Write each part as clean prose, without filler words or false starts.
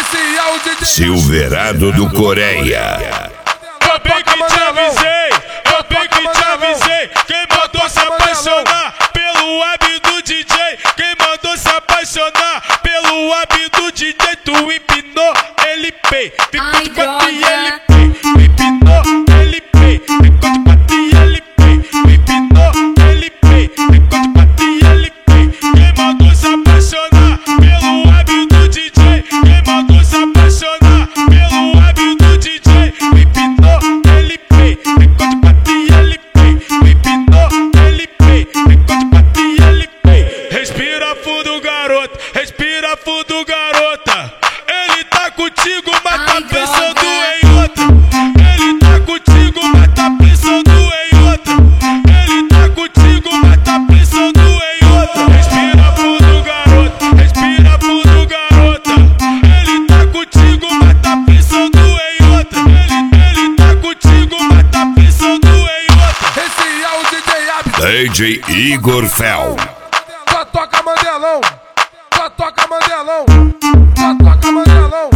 Silverado do Coreia. Eu bem que te avisei, eu bem que te avisei. Quem mandou se apaixonar pelo web do DJ? Quem mandou se apaixonar pelo web do DJ? Tu empinou, ele pei, ficou de quatro e ele pei. Empinou, ele pei, ficou de quatro e ele pei. Empinou, ele pei, ficou de quatro e ele pei. Quem mandou se apaixonar pelo web do DJ? Quem mandou se apaixonar pelo web do DJ? Empinou, ele pei, ficou de quatro e ele pei. Empinou, ele pei, ficou de quatro e ele pei. Respira fundo, garoto, respira fundo, garota. Ele tá contigo, mas tá pensando em outra. Ele tá contigo, mas tá pensando em outra. Ele tá contigo, mas tá pensando em outra. Respira fundo, garoto, respira fundo, garota. Ele tá contigo, mas tá pensando em outra. Ele tá contigo, mas tá pensando em outra. Esse é o DJ Abdo. DJ Igor Fel. Só toca Mandelão, só toca Mandelão, só toca Mandelão.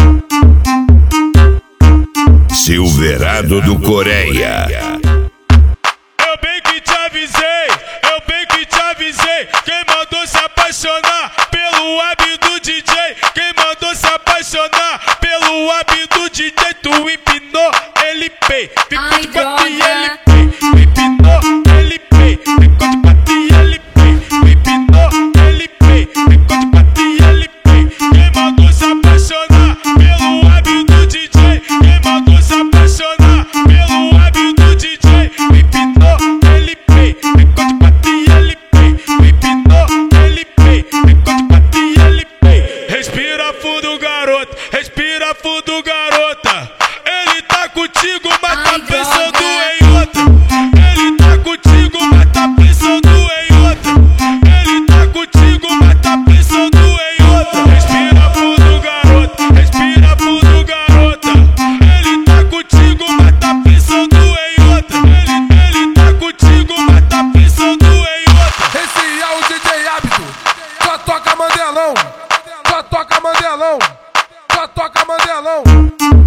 Silverado do Coreia. Eu bem que te avisei, eu bem que te avisei. Quem mandou se apaixonar pelo web do DJ? Quem mandou se apaixonar pelo web do DJ? Tu empinou, ele pei, ficou de quatro e ele pei. Empinou, ele pei, ficou de quatro e ele pei. Empinou, ele pei, ficou de quatro e ele pei. Quem mandou se apaixonar pelo web do DJ? Quem mandou se apaixonar pelo web do DJ? Empinou, ele pei, ficou de quatro e ele pei. Empinou, ele pei, ficou de quatro e ele pei. Respira fundo, garoto, respira fundo, garota. Ele tá contigo, mas tá pensando em outra. Ele tá contigo, mas tá pensando em outra. Ele tá contigo, mas tá pensando em outra. Respira fundo, garoto, respira fundo, garota. Ele tá contigo, mas tá pensando em outra. Ele tá contigo, mas tá pensando em outra. Esse é o DJ Abdo. Só toca Mandelão, só toca Mandelão, só toca Mandelão.